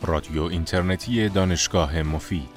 رادیو اینترنتی دانشگاه مفید.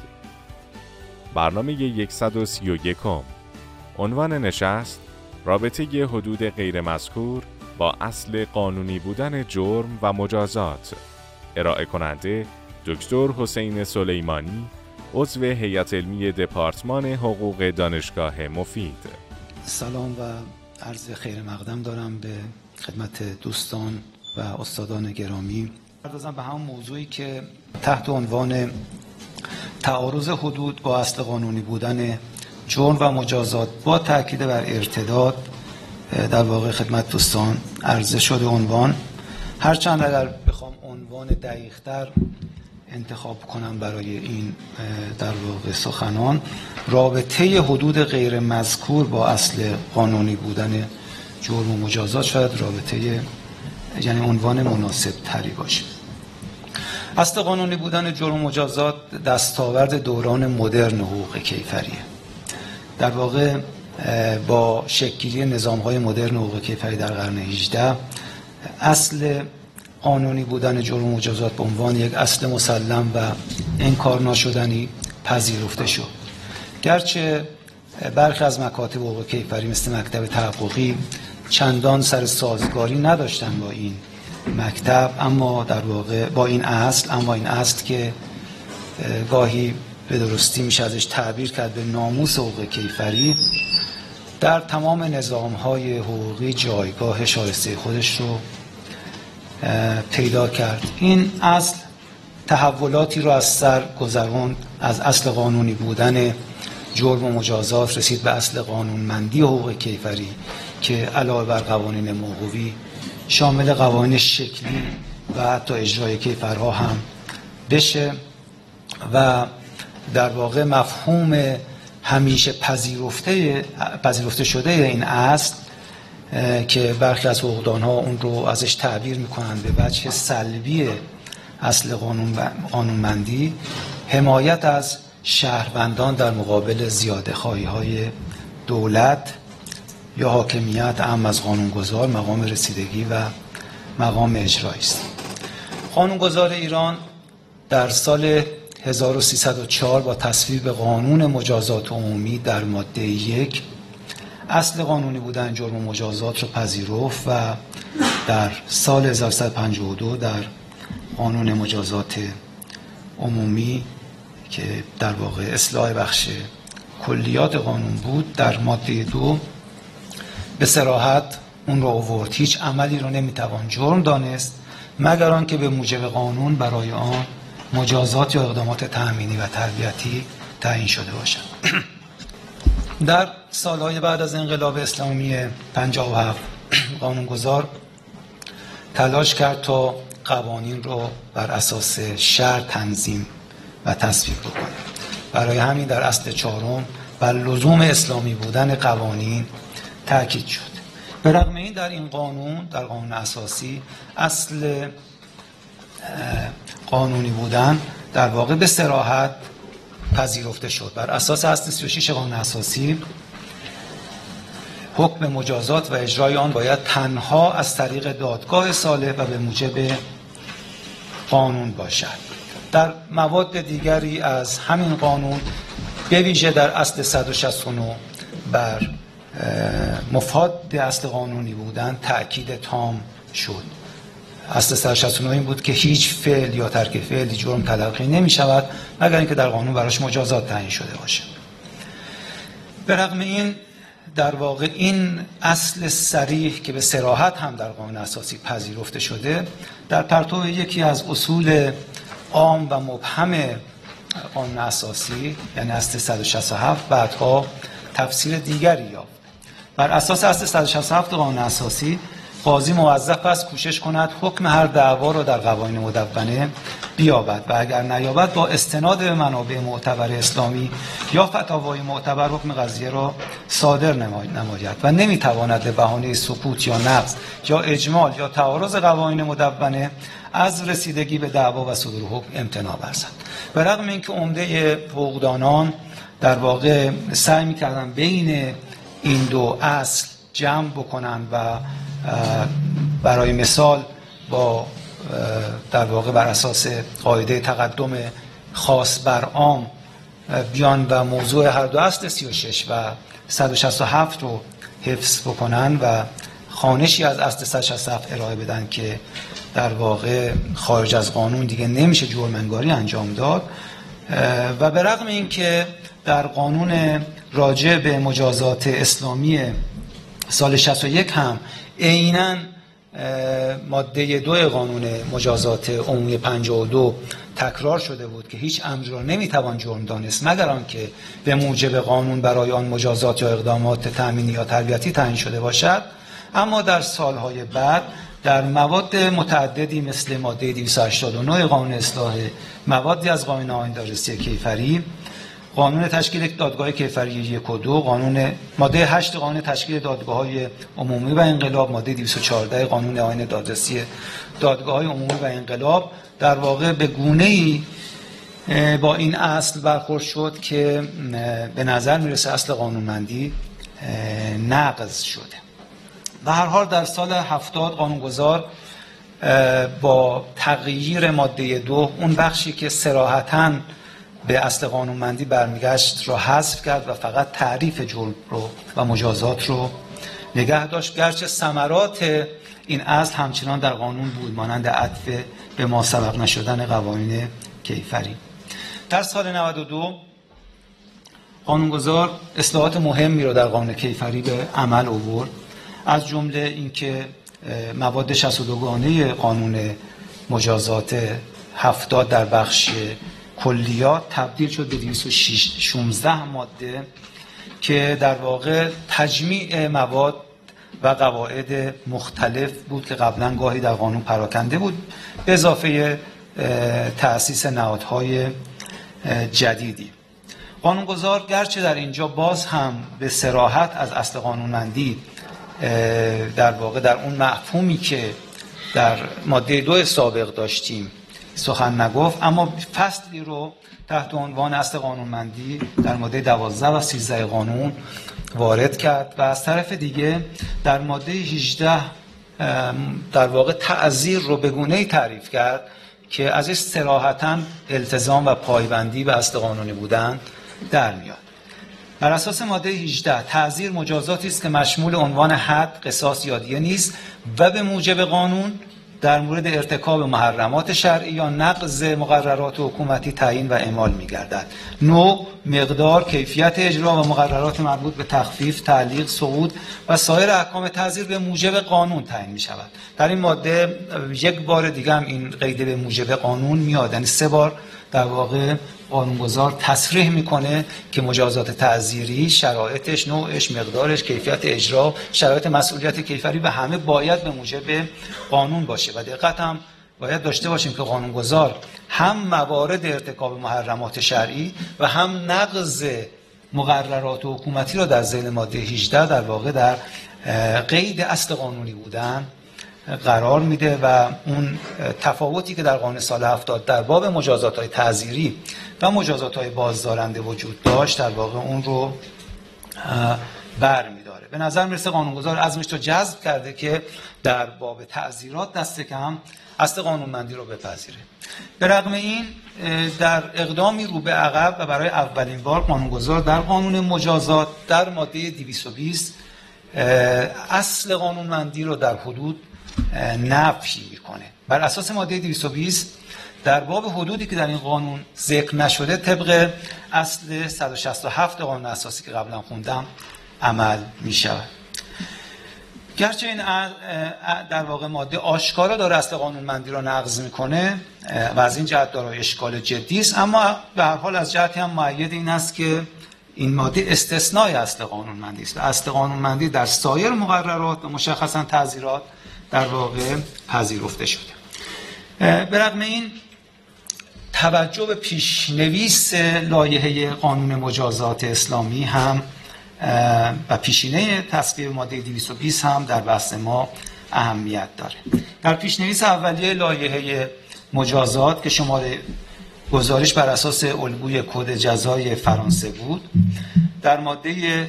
برنامه 131. عنوان نشست: رابطه حدود غیرمذکور با اصل قانونی بودن جرم و مجازات. ارائه کننده دکتر حسین سلیمانی، عضو هیئت علمی دپارتمان حقوق دانشگاه مفید. سلام و عرض خیر مقدم دارم به خدمت دوستان و استادان گرامی. پردازم به همون موضوعی که تحت عنوان تعارض حدود با اصل قانونی بودن جرم و مجازات با تاکید بر ارتداد در واقع خدمت دوستان عرضه شده عنوان. هرچند اگر بخوام عنوان دقیق‌تر انتخاب کنم برای این در واقع سخنان، رابطه حدود غیر مذکور با اصل قانونی بودن جرم و مجازات شاید رابطه یعنی عنوان مناسب تری باشه. اصل قانونی بودن جرم و مجازات دستاورد دوران مدرن حقوق کیفریه. در واقع با شکل‌گیری نظام‌های مدرن حقوق کیفری در قرن 18 اصل قانونی بودن جرم و مجازات به عنوان یک اصل مسلم و انکار ناشدنی پذیرفته شد. گرچه برخی از مکاتب حقوق کیفری مثل مکتب تحققی چندان سر سازگاری نداشتن با این مکتب، اما در واقع با این اصل که گاهی به درستی میشه ازش تعبیر کرد به ناموس حقوق کیفری، در تمام نظام‌های حقوقی جایگاه شایسته خودش رو پیدا کرد. این اصل تحولاتی رو از سر گذروند، از اصل قانونی بودن جرم و مجازات رسید به اصل قانونمندی حقوق کیفری که علاوه بر قوانین موقوفی شامل قوانین شکلی و حتی اجرای کیفرها هم بشه و در واقع مفهوم همیشه پذیرفته شده این اصل که برخی از حقوقدان‌ها اون رو ازش تعبیر می‌کنند به وجه سلبی اصل قانونمندی، حمایت از شهروندان در مقابل زیاده‌خواهی‌های دولت یا حاکمیت اعم از قانونگذار، مقام رسیدگی و مقام اجرایی است. قانونگذار ایران در سال 1304 با تصویب قانون مجازات عمومی در ماده 1 اصل قانونی بودن جرم و مجازات رو پذیرفت و در سال 1352 در قانون مجازات عمومی که در واقع اصلاح بخش کلیات قانون بود در ماده 2 به صراحت اون رو آورد. هیچ عملی رو نمیتوان جرم دانست مگر آنکه به موجب قانون برای آن مجازات یا اقدامات تأمینی و تربیتی تعیین شده باشد. در سالهای بعد از انقلاب اسلامی 57 قانونگذار تلاش کرد تا قوانین رو بر اساس شرع تنظیم و تصویب بکنه. برای همین در اصل 4 بر لزوم اسلامی بودن قوانین تاکید شد. به رغم این در این قانون، در قانون اساسی، اصل قانونی بودن در واقع به صراحت پذیرفته شد. بر اساس اصل 36 قانون اساسی حکم مجازات و اجرای آن باید تنها از طریق دادگاه صالح و به موجب قانون باشد. در مواد دیگری از همین قانون به ویژه در اصل 169 بر مفاد اصل قانونی بودن تأکید تام شد. اصل 169 این بود که هیچ فعل یا ترک فعلی جرم تلقی نمی شود مگر اینکه در قانون براش مجازات تعیین شده باشه. به رغم این در واقع این اصل صریح که به صراحت هم در قانون اساسی پذیرفته شده در پرتو یکی از اصول عام و مبهم قانون اساسی یعنی اصل 167 بعدها تفسیر دیگری یافت. بر اساس اصل 167 قانون اساسی قاضی موظف است کوشش کند حکم هر دعوا را در قوانین مدونه بیابد و اگر نیابد با استناد به منابع معتبر اسلامی یا فتاوای معتبر حکم قضیه را صادر نماید و نمیتواند به بهانه سکوت یا نقض یا اجمال یا تعارض قوانین مدونه از رسیدگی به دعوا و صدور حکم امتناع ورزد. به رغم اینکه عمده حقوقدانان در واقع سعی می‌کردن بین این دو اصل جمع بکنن و برای مثال با در واقع بر اساس قاعده تقدم خاص بر عام بیان و موضوع هر دو اصل 36 و 167 رو حفظ بکنن و خوانشی از اصل 167 ارائه بدن که در واقع خارج از قانون دیگه نمیشه جرم انگاری انجام داد. و به رغم اینکه در قانون راجع به مجازات اسلامی سال 61 هم عیناً ماده 2 قانون مجازات عمومی 52 تکرار شده بود که هیچ امر را نمیتوان جرم دانست مگر آنکه به موجب قانون برای آن مجازات یا اقدامات تأمینی یا تربیتی تعیین شده باشد، اما در سالهای بعد در مواد متعددی مثل ماده 289 قانون اصلاح موادی از قانون آیین دادرسی کیفری، قانون تشکیل دادگاه کیفری 1 و 2، قانون ماده 8 قانون تشکیل دادگاه‌های عمومی و انقلاب، ماده 214 قانون آیین دادرسی دادگاه‌های عمومی و انقلاب در واقع به گونه‌ای با این اصل برخورد شد که به نظر میرسه اصل قانونمندی نقض شده. به هر حال در سال 70 قانونگذار با تغییر ماده 2 اون بخشی که صراحتاً به اصل قانونمندی برمیگشت را حذف کرد و فقط تعریف جرم رو و مجازات رو نگه داشت، گرچه ثمرات این اصل همچنان در قانون بود، مانند عطف به ما سبق نشدن قوانین کیفری. در سال 92 قانونگذار اصلاحات مهمی رو در قانون کیفری به عمل آورد، از جمله اینکه مواد 62 گانه قانون مجازات 70 در بخش کلیات تبدیل شد به 216 ماده که در واقع تجمیع مواد و قواعد مختلف بود که قبلا گاهی در قانون پراکنده بود، به اضافه تأسیس نهادهای جدیدی. قانونگذار گرچه در اینجا باز هم به صراحت از اصل قانونمندی در واقع در اون مفهومی که در ماده 2 سابق داشتیم سخن نگفت، اما فصلی رو تحت عنوان اصل قانونمندی در ماده 12 و 13 قانون وارد کرد و از طرف دیگه در ماده 18 در واقع تعزیر رو به گونه‌ای تعریف کرد که ازش صراحتاً التزام و پایبندی به اصل قانونی بودن در میاد. بر اساس ماده 18 تعزیر مجازاتی است که مشمول عنوان حد، قصاص یا دیه نیست و به موجب قانون در مورد ارتکاب محرمات شرعی یا نقض مقررات حکومتی تعیین و اعمال می‌گردد. نوع، مقدار، کیفیت اجرا و مقررات مربوط به تخفیف، تعلیق، سقوط و سایر احکام تعزیر به موجب قانون تعیین می‌شود. در این ماده یک بار دیگه هم این قید به موجب قانون میاد، یعنی 3 بار در واقع قانونگذار تصریح میکنه که مجازات تعزیری، شرایطش، نوعش، مقدارش، کیفیت اجرا، شرایط مسئولیت کیفری و همه باید به موجب قانون باشه و دقت هم باید داشته باشیم که قانونگذار هم موارد ارتکاب محرمات شرعی و هم نقض مقررات حکومتی را در ذیل ماده 18 در واقع در قید اصل قانونی بودن قرار میده و اون تفاوتی که در قانون سال 70 در باب مجازات‌های تعزیری و مجازات‌های بازدارنده وجود داشت در واقع اون رو برمی‌داره. به نظر میرسه قانونگذار عزمش رو جذب کرده که در باب تعزیرات دست کم اصل قانونمندی رو بپذیره. به رغم این در اقدامی رو به عقب و برای اولین بار قانونگذار در قانون مجازات در ماده 220 اصل قانونمندی رو در حدود نفی میکنه. بر اساس ماده 220 در باب حدودی که در این قانون ذکر نشده طبق اصل 167 قانون اساسی که قبلا خوندم عمل میشود. گرچه این در واقع ماده آشکارا داره اصل قانونمندی را نقض میکنه و از این جهت دارای اشکال جدی است، اما به هر حال از جهتی هم مؤید این است که این ماده استثنای اصل قانونمندی است و اصل قانونمندی در سایر مقررات و مشخصا تعزیرات در واقع پذیرفته شده. به رغم این توجه به پیشنویس لایحه قانون مجازات اسلامی هم و پیشینه تصویب ماده 220 هم در بحث ما اهمیت داره. در پیشنویس اولیه لایحه مجازات که شماره گزارش بر اساس الگوی کد جزای فرانسه بود، در ماده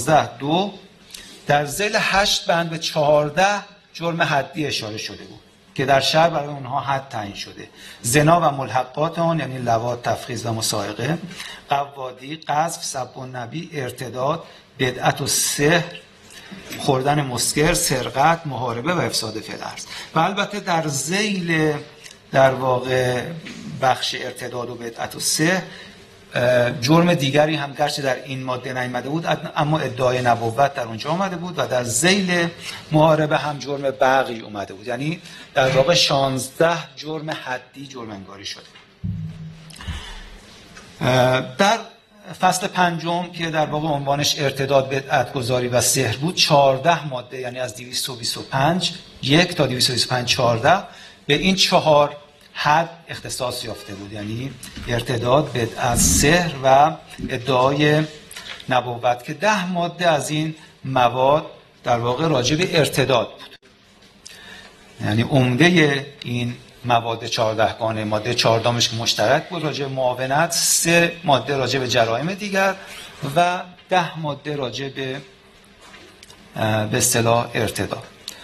212(2) در ذیل 8 بند به 14 جرم حدی اشاره شده بود. که در شرع برای اونها حد تعیین شده. زنا و ملحقات آن یعنی لواط، تفخیذ و مصاعقه، قوادی، قذف، سب النبی، ارتداد، بدعت و سحر، خوردن مسکر، سرقت، محاربه و افساد فی الارض. و البته در ذیل در واقع بخش ارتداد و بدعت و سحر جرم دیگری هم گرچه در این ماده نیامده بود اما ادعای نبوت در اونجا آمده بود و در ذیل محاربه هم جرم بغی اومده بود، یعنی در واقع 16 جرم حدی جرم انگاری شده. در فصل پنجم که در واقع عنوانش ارتداد، بدعت گذاری و سحر بود، 14 ماده یعنی از 225 1 تا 225 14 به این 4 حد اختصاص یافته بود، یعنی ارتداد، بدعت، سحر و ادعای نبوت که 10 ماده از این مواد در واقع راجع به ارتداد بود. یعنی عمده این مواد 14 گانه، ماده 14مش که مشترک بود راجع به معاونت، 3 ماده راجع به جرایم دیگر و 10 ماده راجع به اصطلاح ارتداد.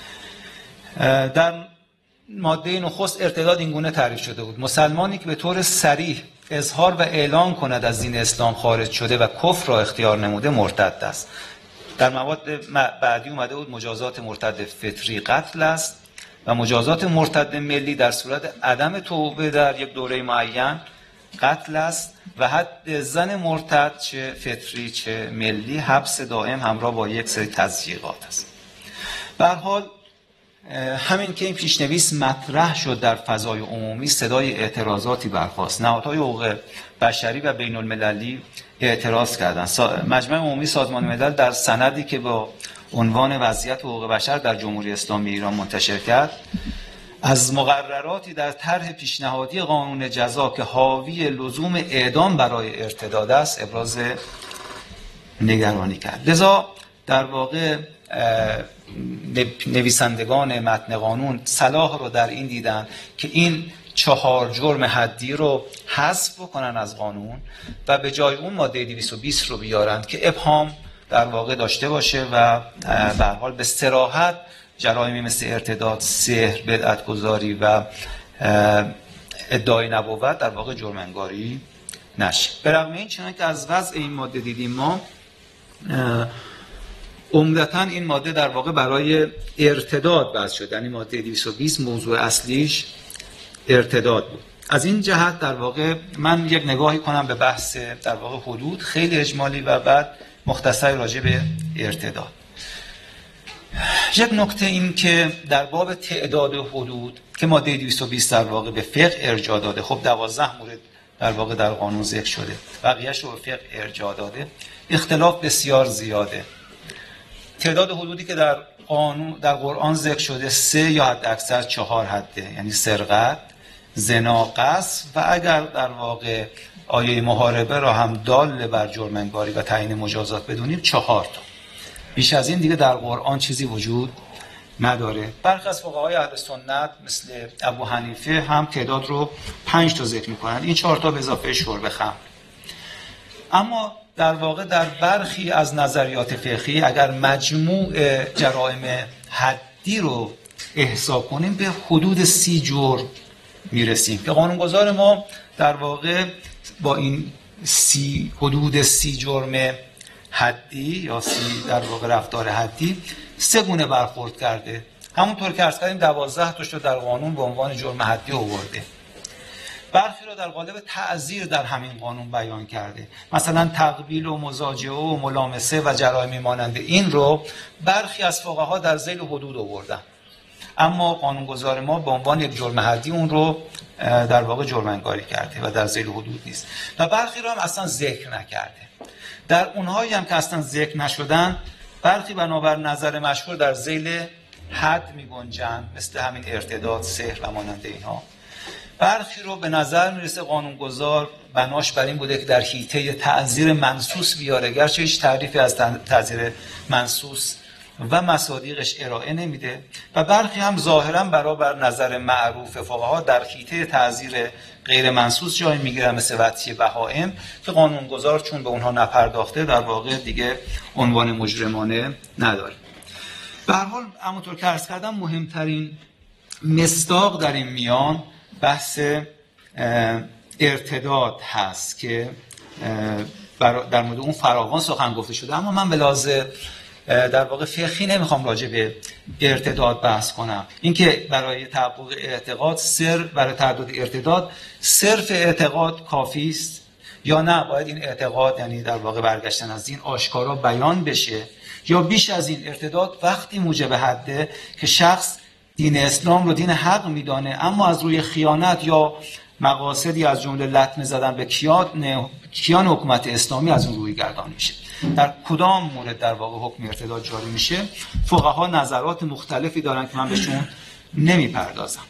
در ماده نخست ارتداد اینگونه تعریف شده بود: مسلمانی که به طور صریح اظهار و اعلان کند از دین اسلام خارج شده و کفر را اختیار نموده مرتد است. در مواد بعدی اومده بود مجازات مرتد فطری قتل است و مجازات مرتد ملی در صورت عدم توبه در یک دوره معین قتل است و حد زن مرتد چه فطری چه ملی حبس دائم همراه با یک سری تضییقات است. به هر حال همین که این پیشنویس مطرح شد در فضای عمومی صدای اعتراضاتی برخاست. نهادهای حقوق بشری و بین المللی اعتراض کردند. مجمع عمومی سازمان ملل در سندی که با عنوان وضعیت حقوق بشر در جمهوری اسلامی ایران منتشر کرد از مقرراتی در طرح پیشنهادی قانون جزا که حاوی لزوم اعدام برای ارتداد است ابراز نگرانی کرد. لذا در واقع نویسندگان متن قانون صلاح رو در این دیدن که این 4 جرم حدی رو حذف بکنن از قانون و به جای اون ماده 220 رو بیارن که ابهام در واقع داشته باشه و به هر حال به صراحت جرایمی مثل ارتداد، سحر، بدعت گذاری و ادعای نبوت در واقع جرم انگاری نشه. به رغم این چنانکه که از وضع این ماده دیدیم ما عمدتاً این ماده در واقع برای ارتداد وضع شد، یعنی ماده 220 موضوع اصلیش ارتداد بود. از این جهت در واقع من یک نگاهی کنم به بحث در واقع حدود خیلی اجمالی و بعد مختصر راجع به ارتداد. یک نکته این که در باب تعداد حدود که ماده 220 در واقع به فقه ارجاع داده، خب 12 مورد در واقع در قانون ذکر شده، بقیه‌اش رو به فقه ارجاع داده، اختلاف بسیار زیاده. تعداد حدودی که در قرآن ذکر شده 3 یا حد اکثر 4 حده، یعنی سرقت، زنا، قذف و اگر در واقع آیه محاربه را هم دال بر جرم انگاری و تعیین مجازات بدونیم 4 تا. بیش از این دیگه در قرآن چیزی وجود نداره. برخی از فقهای اهل سنت مثل ابو حنیفه هم تعداد رو 5 تا ذکر میکنن، این 4 تا به اضافه شرب خمر. اما در واقع در برخی از نظریات فقهی اگر مجموع جرائم حدی رو احصا کنیم به حدود 30 جرم میرسیم که قانونگذار ما در واقع با این حدود 30 جرم حدی یا 30 در واقع رفتار حدی 3 گونه برخورد کرده. همونطور که عرض کردیم 12 تاش رو در قانون به عنوان جرم حدی آورده. برخی رو در قالب تعزیر در همین قانون بیان کرده، مثلا تقبیل و مزاجعه و ملامسه و جرایمی مانند این رو برخی از فقها در ذیل حدود آوردن، اما قانونگذار ما به عنوان یک جرم حدی اون رو در واقع جرم انگاری کرده و در ذیل حدود نیست و برخی رو هم اصلا ذکر نکرده. در اونهایی هم که اصلا ذکر نشدن برخی بنابر نظر مشهور در ذیل حد می‌گنجن، مثل همین ارتداد، سحر و مانند اینها. برخی رو به نظر میرسه قانونگذار بناش بر این بوده که در حیطه تعزیر منصوص بیاره، گرچه هیچ تعریفی از تعزیر منصوص و مصادیقش ارائه نمیده و برخی هم ظاهرا برابر نظر معروف فقها در حیطه تعزیر غیر منصوص جای میگیرن، مثل وطی بهائم که قانونگذار چون به اونها نپرداخته در واقع دیگه عنوان مجرمانه نداره. به هر حال همونطور که عرض کردم مهمترین مصداق در این میان بحث ارتداد هست که در مورد اون فراوان سخن گفته شده، اما من به لحاظ در واقع فقهی نمیخوام راجع به ارتداد بحث کنم. اینکه برای تحقق اعتقاد برای تعدد ارتداد صرف اعتقاد کافی است یا نه باید این اعتقاد، یعنی در واقع برگشتن از دین، آشکارا بیان بشه، یا بیش از این ارتداد وقتی موجب حده که شخص دین اسلام رو دین حق میدانه اما از روی خیانت یا مقاصدی از جمله لطمه زدن به کیان حکومت اسلامی از اون روی گردان میشه. در کدام مورد در واقع حکم ارتداد جاری میشه؟ فقها نظرات مختلفی دارن که من بهشون نمیپردازم.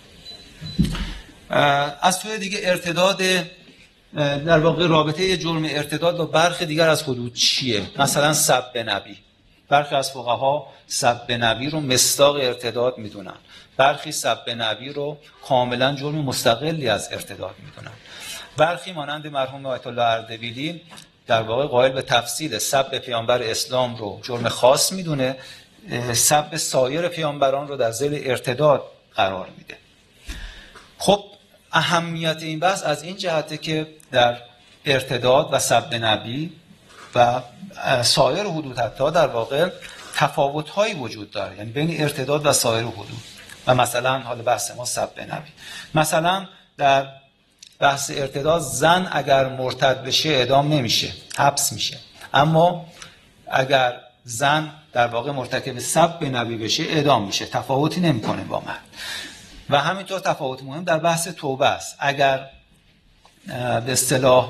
از سوی دیگه ارتداد در واقع رابطه جرم ارتداد با برخی دیگر از حدود چیه؟ مثلا سب نبی. برخی از فقها سب نبی رو مصداق ارتداد میدونن، برخی سب نبی رو کاملا جرم مستقلی از ارتداد میدونن. برخی مانند مرحوم آیت الله اردبیلی در واقع قائل به تفصیل سب پیامبر اسلام رو جرم خاص میدونه، سب سایر پیامبران رو در ذیل ارتداد قرار میده. خب اهمیت این بحث از این جهته که در ارتداد و سب نبی و سایر حدود حتی در واقع تفاوت‌هایی وجود داره، یعنی بین ارتداد و سایر حدود. و مثلا حالا بحث ما سب نبی، مثلا در بحث ارتداد زن اگر مرتد بشه اعدام نمیشه، حبس میشه، اما اگر زن در واقع مرتکب سب نبی بشه اعدام میشه، تفاوتی نمیکنه با مرد. و همینطور تفاوت مهم در بحث توبه است. اگر به اصطلاح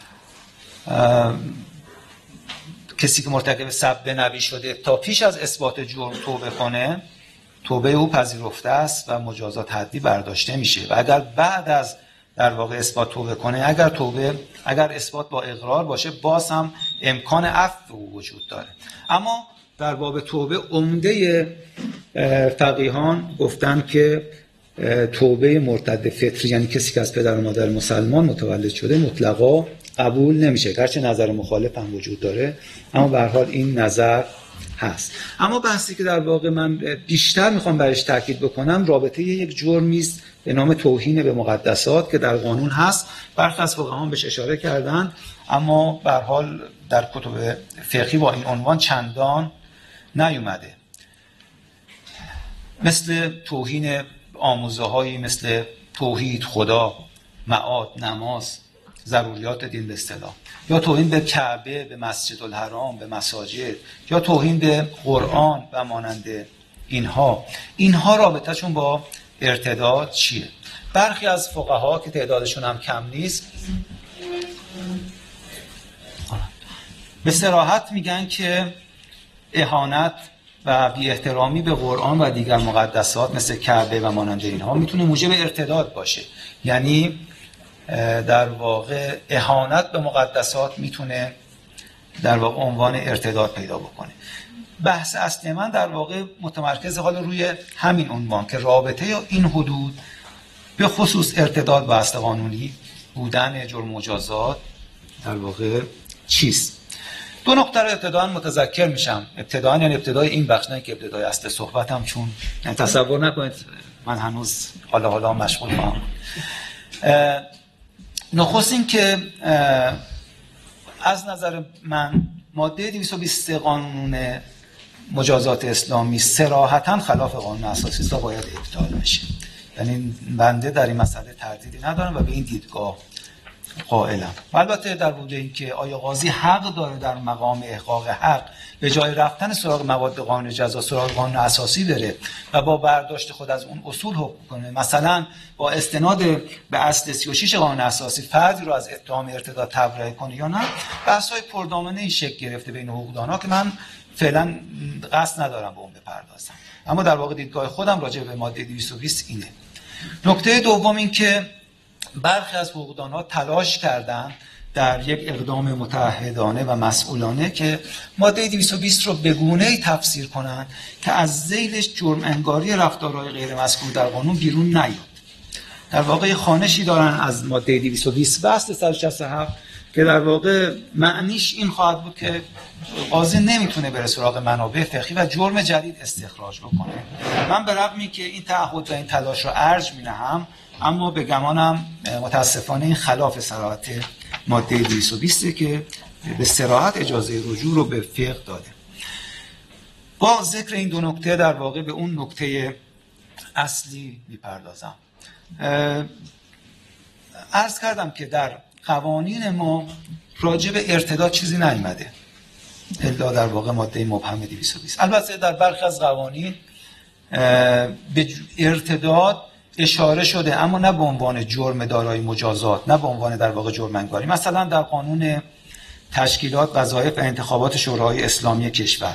کسی که مرتکب سب نبی شده تا پیش از اثبات جرم توبه کنه، توبه او پذیرفته است و مجازات حدی برداشته میشه. و اگر بعد از در واقع اثبات توبه کنه، اگر اثبات با اقرار باشه، باز هم امکان عفو او وجود داره. اما در باب توبه عمده فقیهان گفتن که توبه مرتد فطری، یعنی کسی که از پدر و مادر مسلمان متولد شده، مطلقا قبول نمیشه، گرچه نظر مخالف هم وجود داره، اما به هر حال این نظر هست. اما بحثی که در واقع من بیشتر میخوام برش تاکید بکنم رابطه یک جرمی است به نام توهین به مقدسات که در قانون هست. برخی از فقهاء بهش اشاره کردن، اما به هر حال در کتب فقهی با این عنوان چندان نیومده. مثل توهین آموزه‌هایی مثل توحید، خدا، معاد، نماز، ضروریات دین به اصطلاح، یا توهین به کعبه، به مسجد الحرام، به مساجد، یا توهین به قرآن و مانند اینها رابطه‌شون با ارتداد چیه؟ برخی از فقها که تعدادشون هم کم نیست به صراحت میگن که اهانت و بی احترامی به قرآن و دیگر مقدسات مثل کعبه و مانند اینها میتونه موجب ارتداد باشه. یعنی در واقع اهانت به مقدسات میتونه در واقع عنوان ارتداد پیدا بکنه. بحث اصلی من در واقع متمرکز حالا روی همین عنوان که رابطه این حدود به خصوص ارتداد با اصل قانونی بودن جرم مجازات در واقع چیست. دو نقطه رو ابتداً متذکر میشم. ابتداً یعنی ابتدای این بخش، نه که ابتدای اصل صحبتم، چون تصور نکنید من هنوز حالا مشغول خواهم. نخست این که از نظر من ماده 220 قانون مجازات اسلامی صراحتاً خلاف قانون اساسی است و باید ابطال بشه. یعنی بنده در این مسئله تردیدی ندارم و به این دیدگاه قائلم. البته در مورد این که آیا قاضی حق داره در مقام احقاق حق به جای رفتن سراغ مواد قانون جزا سراغ قانون اساسی بره و با برداشت خود از اون اصول حکم کنه، مثلا با استناد به اصل 36 قانون اساسی فردی رو از اتهام ارتداد تبرئه کنه یا نه، بحث‌های پردامنه‌ای شکل گرفته بین حقوقدان‌ها که من فعلا قصد ندارم به اون بپردازم. اما در واقع دیدگاه خودم راجع به ماده 220 اینه. نکته دوم این که برخی از حقوقدان‌ها تلاش کردن در یک اقدام متعهدانه و مسئولانه که ماده 220 رو به گونه‌ای تفسیر کنن که از ذیلش جرم انگاری رفتارهای غیر مذکور در قانون بیرون نیاد. در واقع خانشی دارن از ماده 220 بحث 167 که در واقع معنیش این خواهد بود که قاضی نمیتونه بره سراغ منابع فقهی و جرم جدید استخراج بکنه. من به رغمی که این تعهد و این تلاش رو ارج می‌نهم، اما به گمانم متاسفانه این خلاف صراحت ماده 220 که به صراحت اجازه رجوع رو به فقه داده. با ذکر این دو نکته در واقع به اون نکته اصلی میپردازم. عرض کردم که در قوانین ما راجع به ارتداد چیزی نیامده الا در واقع ماده مبهم 220. البته در برخی از قوانین به ارتداد اشاره شده، اما نه به عنوان جرم دارای مجازات، نه به عنوان در واقع جرم انگاری. مثلا در قانون تشکیلات، وظایف و انتخابات شورای اسلامی کشور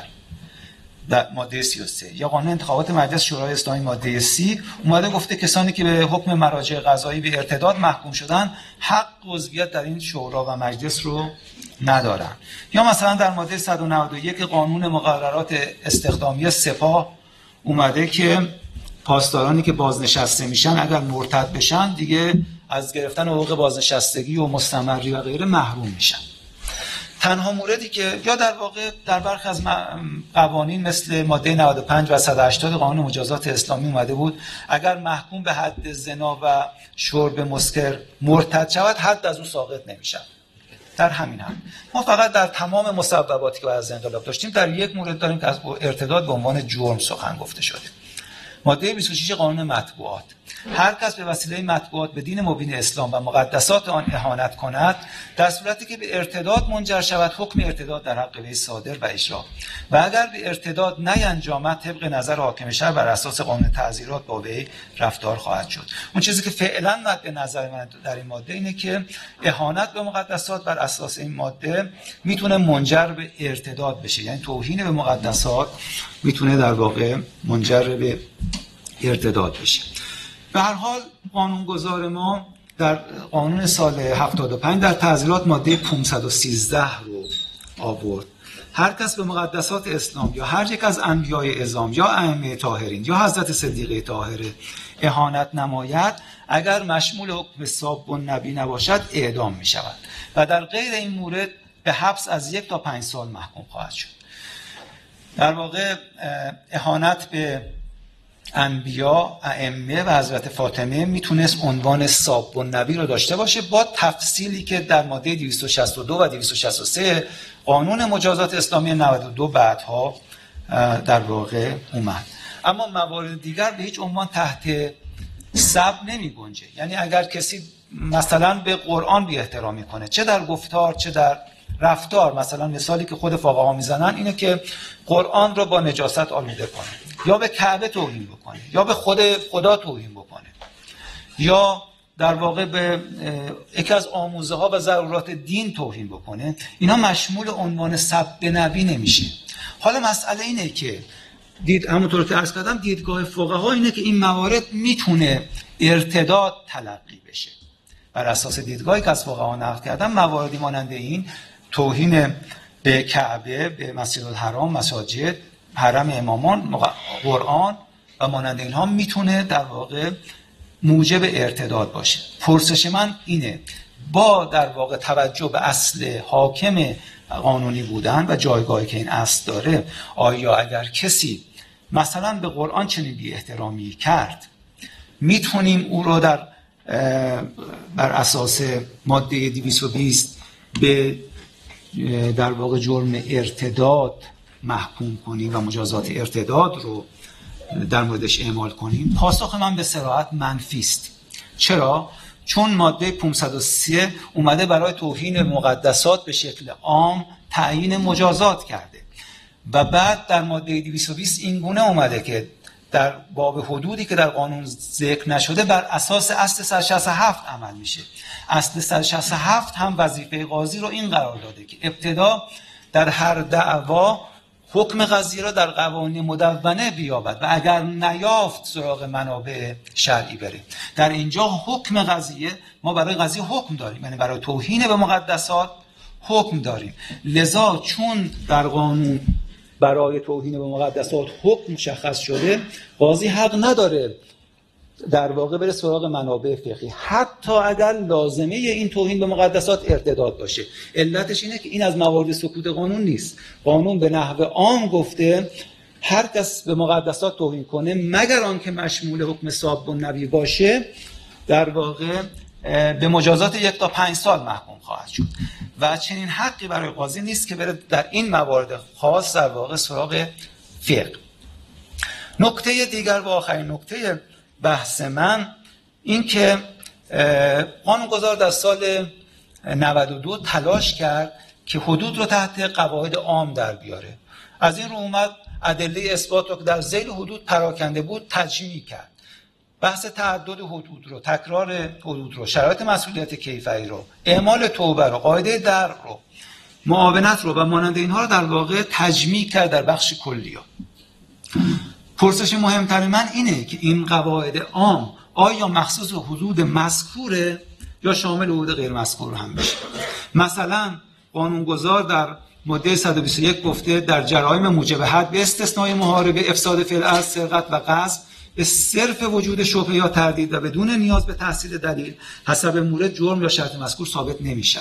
در ماده 33 یا قانون انتخابات مجلس شورای اسلامی ماده 30 اومده گفته کسانی که به حکم مراجع قضایی به ارتداد محکوم شدن حق عضویت در این شورا و مجلس رو ندارن. یا مثلا در ماده 191 قانون مقررات استخدامی سپاه اومده که پاسدارانی که بازنشسته میشن اگر مرتد بشن دیگه از گرفتن حقوق بازنشستگی و مستمری و غیره محروم میشن. تنها موردی که یا در واقع در برخی از قوانین مثل ماده 95 و 180 قانون مجازات اسلامی اومده بود اگر محکوم به حد زنا و شرب مسکر مرتد شود حد از او ساقط نمیشه. در همین حد ما فقط در تمام مسبباتی که بعد از انقلاب داشتیم در یک مورد داریم که از ارتداد به عنوان جرم سخن گفته شده. ماده 26 قانون مطبوعات: هر کس به وسیله مطبوعات به دین مبین اسلام و مقدسات آن اهانت کند، در صورتی که به ارتداد منجر شود حکم ارتداد در حق وی صادر و اجرا و اگر به ارتداد نینجامد طبق نظر حاکم شهر بر اساس قانون تعزیرات با وی رفتار خواهد شد. اون چیزی که فعلا مد نظر من در این ماده اینه که اهانت به مقدسات بر اساس این ماده میتونه منجر به ارتداد بشه، یعنی توهین به مقدسات میتونه در واقع منجر به ارتداد بشه. به هر حال قانونگذار ما در قانون سال 75 در تعزیرات ماده 513 رو آورد: هر کس به مقدسات اسلام یا هر یک از انبیای اعظام یا ائمه طاهرین یا حضرت صدیقه طاهره اهانت نماید اگر مشمول حکم ساب النبی نباشد اعدام می شود و در غیر این مورد به حبس از 1 تا 5 سال محکوم خواهد شد. در واقع اهانت به انبیا، ائمه و حضرت فاطمه میتونست عنوان ساب النبی رو داشته باشه با تفصیلی که در ماده 262 و 263 قانون مجازات اسلامی 92 بعدها در واقع اومد. اما موارد دیگر به هیچ عنوان تحت سب نمی گنجه. یعنی اگر کسی مثلا به قرآن بی احترامی کنه، چه در گفتار چه در رفتار، مثلا مثالی که خود فقها میزنن اینه که قرآن رو با نجاست آلوده کنه، یا به کعبه توهین بکنه، یا به خود خدا توهین بکنه، یا در واقع به یکی از آموزه ها و ضرورات دین توهین بکنه، اینا مشمول عنوان سب نبی نمیشه. حالا مسئله اینه که همونطور که عرض کردم دیدگاه فقها اینه که این موارد میتونه ارتداد تلقی بشه. بر اساس دیدگاهی که از فقها نقل کردم مواردی مانند این توهین به کعبه، به مسجد الحرام، مساجد، حرم امامان، قرآن و مانند اینها میتونه در واقع موجب ارتداد باشه. پرسش من اینه با در واقع توجه به اصل حاکم قانونی بودن و جایگاهی که این اصل داره، آیا اگر کسی مثلا به قرآن چنین بی احترامی کرد میتونیم او رو بر اساس ماده 220 به در واقع جرم ارتداد محکوم کنیم و مجازات ارتداد رو در موردش اعمال کنیم؟ پاسخ من به صراحت منفی است. چرا؟ چون ماده 503 اومده برای توهین مقدسات به شکل عام تعیین مجازات کرده و بعد در ماده 220 این گونه اومده که در باب حدودی که در قانون ذکر نشده بر اساس اصل 167 عمل میشه. اصل 167 هم وظیفه قاضی رو این قرار داده که ابتدا در هر دعوا حکم قضیه را در قوانین مدونه بیابد و اگر نیافت سراغ منابع شرعی بره. در اینجا حکم قضیه، ما برای قضیه حکم داریم، یعنی برای توهین به مقدسات حکم داریم. لذا چون در قانون برای توهین به مقدسات حکم مشخص شده، قاضی حق نداره در واقع بره سراغ منابع فقهی، حتی اگر لازمه این توهین به مقدسات ارتداد باشه. علتش اینه که این از موارد سکوت قانون نیست. قانون به نحو عام گفته هر کس به مقدسات توهین کنه مگر آنکه مشمول حکم ساب النبی باشه، در واقع به مجازات 1 تا 5 سال محکوم خواهد شد و چنین حقی برای قاضی نیست که بره در این موارد خاص در واقع سراغ فقه. نکته دیگر و آخرین نکته بحث من این که قانونگذار در سال 92 تلاش کرد که حدود رو تحت قواعد عام در بیاره. از این رو اومد ادله اثبات رو که در ذیل حدود پراکنده بود تجمیع کرد. بحث تعدد حدود رو، تکرار حدود رو، شرایط مسئولیت کیفری رو، اعمال توبه رو، قاعده درق رو، معاونت رو و مانند اینها رو در واقع تجمیع کرد در بخش کلیه. پرسش مهمتر من اینه که این قواعد عام آیا مخصوص حدود مذکوره یا شامل حدود غیر مذکور هم بشه؟ مثلا قانونگذار در ماده 121 گفته در جرایم موجب حد به استثنای محاربه، افساد فی الارض، سرقت و غصب به صرف وجود شبهه یا تردید و بدون نیاز به تحصیل دلیل حسب مورد جرم یا شرط مذکور ثابت نمیشه.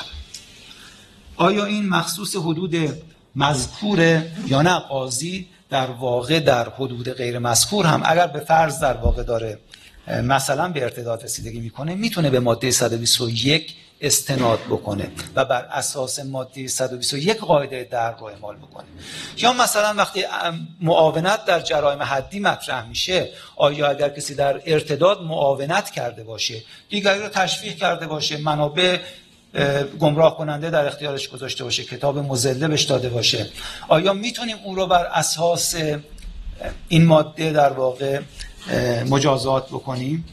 آیا این مخصوص حدود مذکوره یا نه؟ قاضی در واقع در حدود غیر مذکور هم اگر به فرض در واقع داره مثلا به ارتداد رسیدگی میکنه میتونه به ماده 121 استناد بکنه و بر اساس ماده 121 قاعده درق رو اعمال بکنه. یا مثلا وقتی معاونت در جرایم حدی مطرح میشه، آیا اگر کسی در ارتداد معاونت کرده باشه، دیگری رو تشویق کرده باشه، منابع گمراه کننده در اختیارش گذاشته باشه، کتاب مضله بهش داده باشه، آیا میتونیم اون رو بر اساس این ماده در واقع مجازات بکنیم؟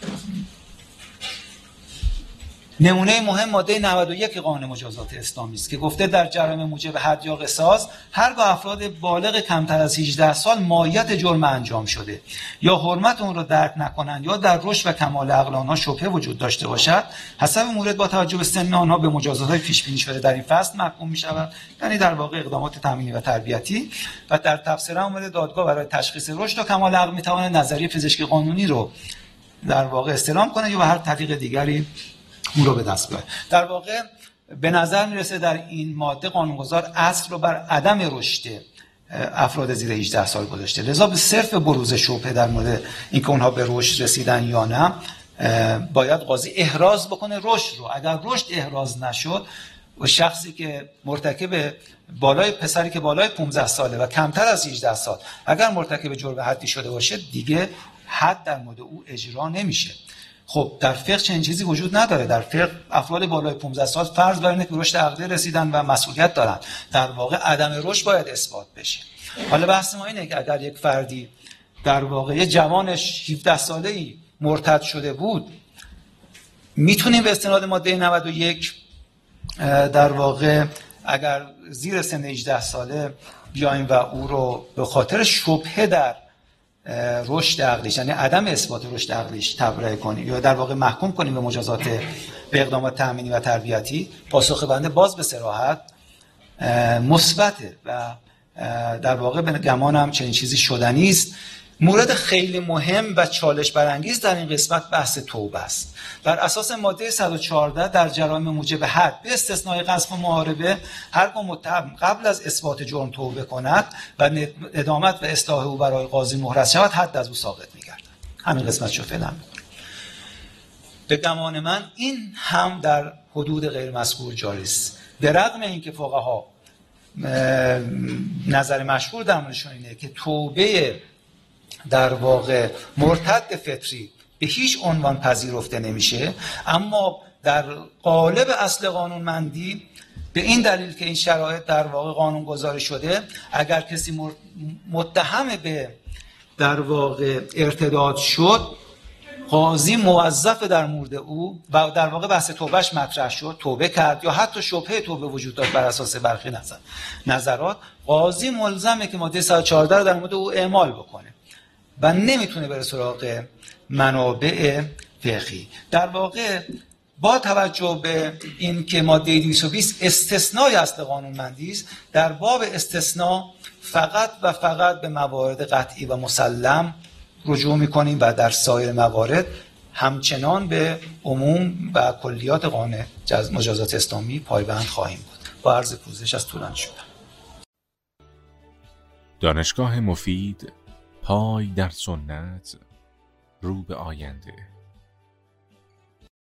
نمونه مهم ماده 91 قانون مجازات اسلامی است که گفته در جرایم موجب حد یا قصاص هرگاه افراد بالغ کمتر از 18 سال مایت جرم انجام شده یا حرمت اون رو درک نکنند یا در رشد و کمال عقل آنها شبهه وجود داشته باشد، حسب مورد با توجه به سن آنها به مجازات‌های پیش بینی شده در این فصل محکوم می‌شوند، یعنی در واقع اقدامات تامینی و تربیتی. و در تفسیر اومده دادگاه برای تشخیص رشد و کمال عقل می‌تواند نظریه پزشکی قانونی رو در واقع استلام کنه یا به هر طریق دیگری اون رو به دست بیاره. در واقع به نظر میرسه در این ماده قانونگذار اصل رو بر عدم رشد افراد زیر 18 سال گذاشته، لذا به صرف بروز شبهه در مورد اینکه اونها به رشد رسیدن یا نه باید قاضی احراز بکنه رشد رو. اگر رشد احراز نشد و شخصی که مرتکب پسری که بالای 15 ساله و کمتر از 18 سال اگر مرتکب جرم حدی شده باشه دیگه حد در مورد او اجرا نمیشه. خب در فقه چنین چیزی وجود نداره. در فقه افراد بالای 15 سال فرض بر اینه که رشد عقلی رسیدن و مسئولیت دارن، در واقع عدم رشد باید اثبات بشه. حالا بحث ما اینه که اگر یک فردی در واقع یه جوانش 17 ساله‌ای مرتد شده بود، میتونیم به استناد ماده 91 در واقع اگر زیر سن 18 ساله بیایم و او رو به خاطر شبهه در رشد عقلیش، یعنی عدم اثبات رشد عقلیش تبرئه کنیم یا در واقع محکوم کنیم به مجازات به اقدامات تامینی و تربیتی، پاسخ بنده باز به صراحت مثبته و در واقع به گمانم چنین چیزی شدنی است. مورد خیلی مهم و چالش برانگیز در این قسمت بحث توبه است. بر اساس ماده 114 در جرایم موجب حد به استثنای قذف و محاربه هرگاه متهم قبل از اثبات جرم توبه کند و ندامت و اصلاح او برای قاضی محرز شود، حد از او ساقط می‌گردد. همین قسمت شو فعلا می‌کنم. به گمان من این هم در حدود غیر مذکور جاری است. به رغم اینکه فقها نظر مشهور در موردشون اینه که توبه در واقع مرتد فطری به هیچ عنوان پذیرفته نمیشه، اما در قالب اصل قانونمندی به این دلیل که این شرایط در واقع قانون گذاری شده، اگر کسی متهم به در واقع ارتداد شد، قاضی موظف در مورد او و در واقع بحث توبهش مطرح شد، توبه کرد یا حتی شبهه توبه وجود داشت بر اساس برخی نظرات، قاضی ملزمه که ماده 114 رو در مورد او اعمال بکنه و نمیتونه بره سراغ منابع فقهی. در واقع با توجه به این که ماده 220 استثنای اصل قانونمندی است، در باب استثناء فقط و فقط به موارد قطعی و مسلم رجوع میکنیم و در سایر موارد همچنان به عموم و کلیات قانون مجازات اسلامی پایبند خواهیم بود. با عرض پوزش از طولانی شدن. دانشگاه مفید، پای در سنت، رو به آینده.